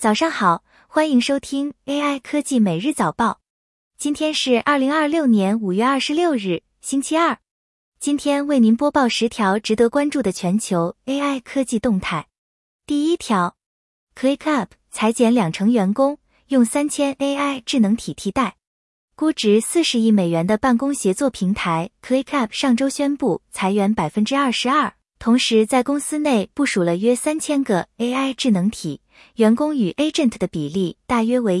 早上好，欢迎收听 AI 科技每日早报。今天是2026年5月26日，星期二。今天为您播报10条值得关注的全球 AI 科技动态。第一条 ，ClickUp 裁减20%员工，用3000 AI 智能体替代。估值40亿美元的办公协作平台 ClickUp 上周宣布裁员 22%， 同时在公司内部署了约3000个 AI 智能体，员工与 Agent 的比例大约为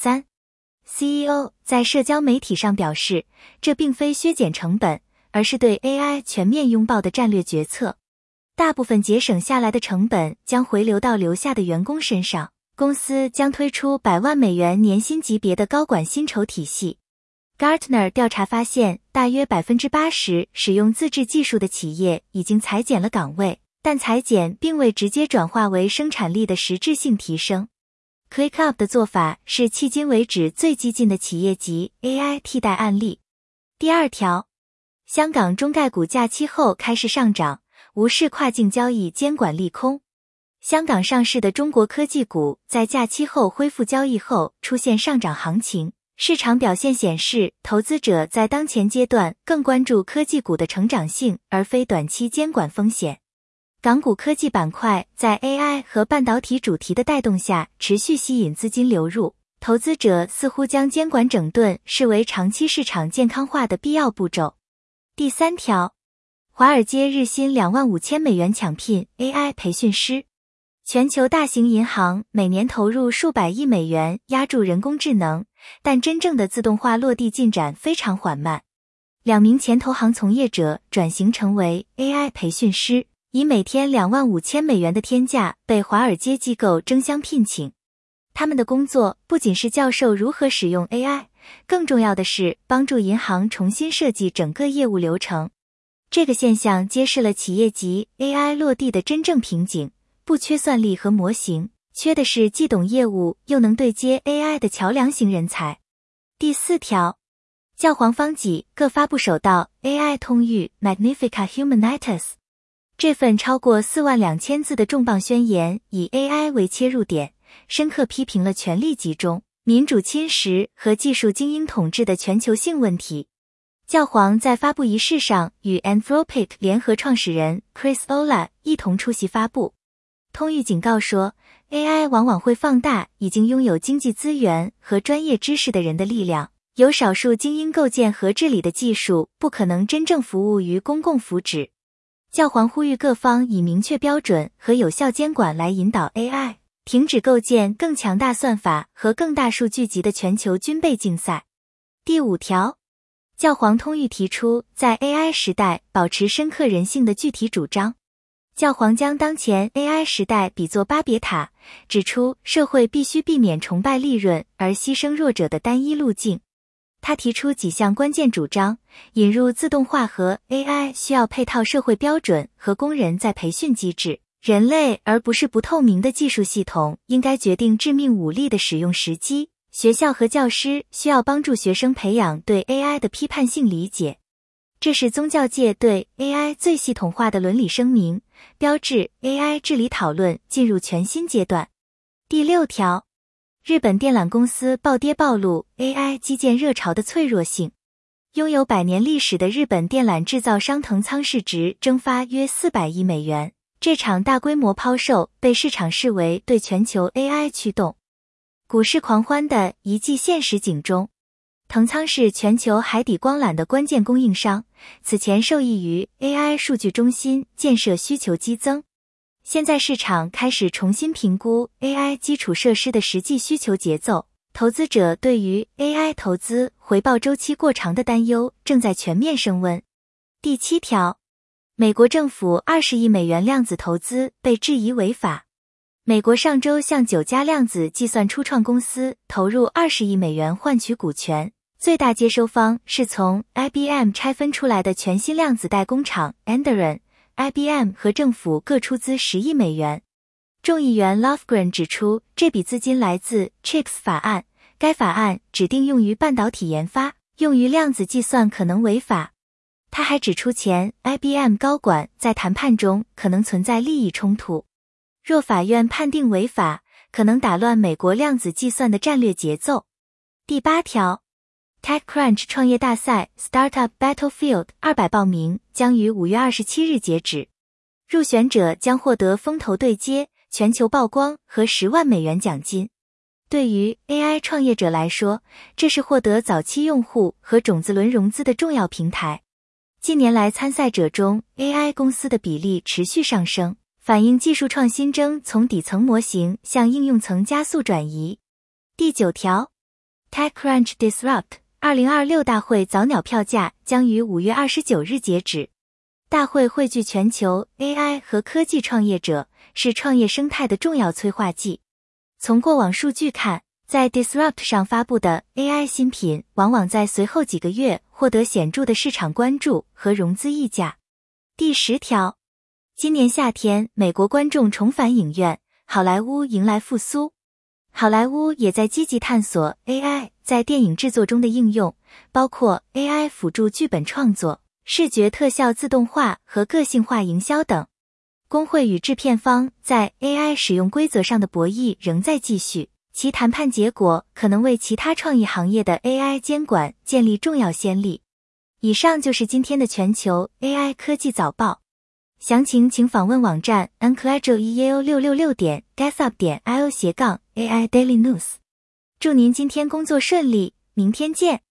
1:3。CEO 在社交媒体上表示，这并非削减成本，而是对 AI 全面拥抱的战略决策。大部分节省下来的成本将回流到留下的员工身上，公司将推出100万美元年薪级别的高管薪酬体系。Gartner 调查发现，大约 80% 使用自制技术的企业已经裁减了岗位，但裁减并未直接转化为生产力的实质性提升。ClickUp 的做法是迄今为止最激进的企业级 AI 替代案例。第二条，香港中概股假期后开始上涨，无视跨境交易监管利空。香港上市的中国科技股在假期后恢复交易后出现上涨行情。市场表现显示，投资者在当前阶段更关注科技股的成长性，而非短期监管风险。港股科技板块在 AI 和半导体主题的带动下持续吸引资金流入，投资者似乎将监管整顿视为长期市场健康化的必要步骤。第三条，华尔街日薪25000美元抢聘 AI 培训师。全球大型银行每年投入数百亿美元押注人工智能，但真正的自动化落地进展非常缓慢。2名前投行从业者转型成为 AI 培训师，以每天25000美元的天价被华尔街机构争相聘请。他们的工作不仅是教授如何使用 AI， 更重要的是帮助银行重新设计整个业务流程。这个现象揭示了企业级 AI 落地的真正瓶颈。不缺算力和模型，缺的是既懂业务又能对接 AI 的桥梁型人才。第四条，教皇方济各发布首道 AI 通谕 Magnificat Humanitas。这份超过42000字的重磅宣言以 AI 为切入点，深刻批评了权力集中、民主侵蚀和技术精英统治的全球性问题。教皇在发布仪式上与 Anthropic 联合创始人 Chris Olah 一同出席发布。通谕警告说 ，AI 往往会放大已经拥有经济资源和专业知识的人的力量，由少数精英构建和治理的技术不可能真正服务于公共福祉。教皇呼吁各方以明确标准和有效监管来引导 AI， 停止构建更强大算法和更大数据集的全球军备竞赛。第五条，教皇通谕提出在 AI 时代保持深刻人性的具体主张。教皇将当前 AI 时代比作巴别塔，指出社会必须避免崇拜利润而牺牲弱者的单一路径。他提出几项关键主张，引入自动化和 AI 需要配套社会标准和工人在培训机制，人类而不是不透明的技术系统应该决定致命武力的使用时机。学校和教师需要帮助学生培养对 AI 的批判性理解。这是宗教界对 AI 最系统化的伦理声明，标志 AI 治理讨论进入全新阶段。第六条，日本电缆公司暴跌暴露 AI 基建热潮的脆弱性。拥有100年历史的日本电缆制造商藤仓市值蒸发约400亿美元，这场大规模抛售被市场视为对全球 AI 驱动股市狂欢的一记现实警钟。藤仓是全球海底光缆的关键供应商，此前受益于 AI 数据中心建设需求激增。现在市场开始重新评估 AI 基础设施的实际需求节奏，投资者对于 AI 投资回报周期过长的担忧正在全面升温。第七条，美国政府20亿美元量子投资被质疑违法。美国上周向9家量子计算初创公司投入20亿美元换取股权。最大接收方是从 IBM 拆分出来的全新量子代工厂 Enderon。IBM 和政府各出资10亿美元。众议员 Lofgren 指出，这笔资金来自 CHIPS 法案，该法案指定用于半导体研发，用于量子计算可能违法。他还指出前 IBM 高管在谈判中可能存在利益冲突。若法院判定违法， 可能打乱美国量子计算的战略节奏。第8条 ，TechCrunch 创业大赛 Startup Battlefield 200报名将于5月27日截止，入选者将获得风投对接、全球曝光和10万美元奖金。对于 AI 创业者来说，这是获得早期用户和种子轮融资的重要平台。近年来参赛者中 AI 公司的比例持续上升，反映技术创新正从底层模型向应用层加速转移。第9条 ，TechCrunch Disrupt 2026大会早鸟票价将于5月29日截止。大会汇聚全球 AI 和科技创业者，是创业生态的重要催化剂。从过往数据看，在 Disrupt 上发布的 AI 新品往往在随后几个月获得显著的市场关注和融资溢价。第10条，今年夏天，美国观众重返影院，好莱坞迎来复苏。好莱坞也在积极探索 AI 在电影制作中的应用，包括 AI 辅助剧本创作、视觉特效自动化和个性化营销等。工会与制片方在 AI 使用规则上的博弈仍在继续，其谈判结果可能为其他创意行业的 AI 监管建立重要先例。以上就是今天的全球 AI 科技早报，详情请访问网站 unclajo666.gassup.io/AI Daily News。祝您今天工作顺利，明天见。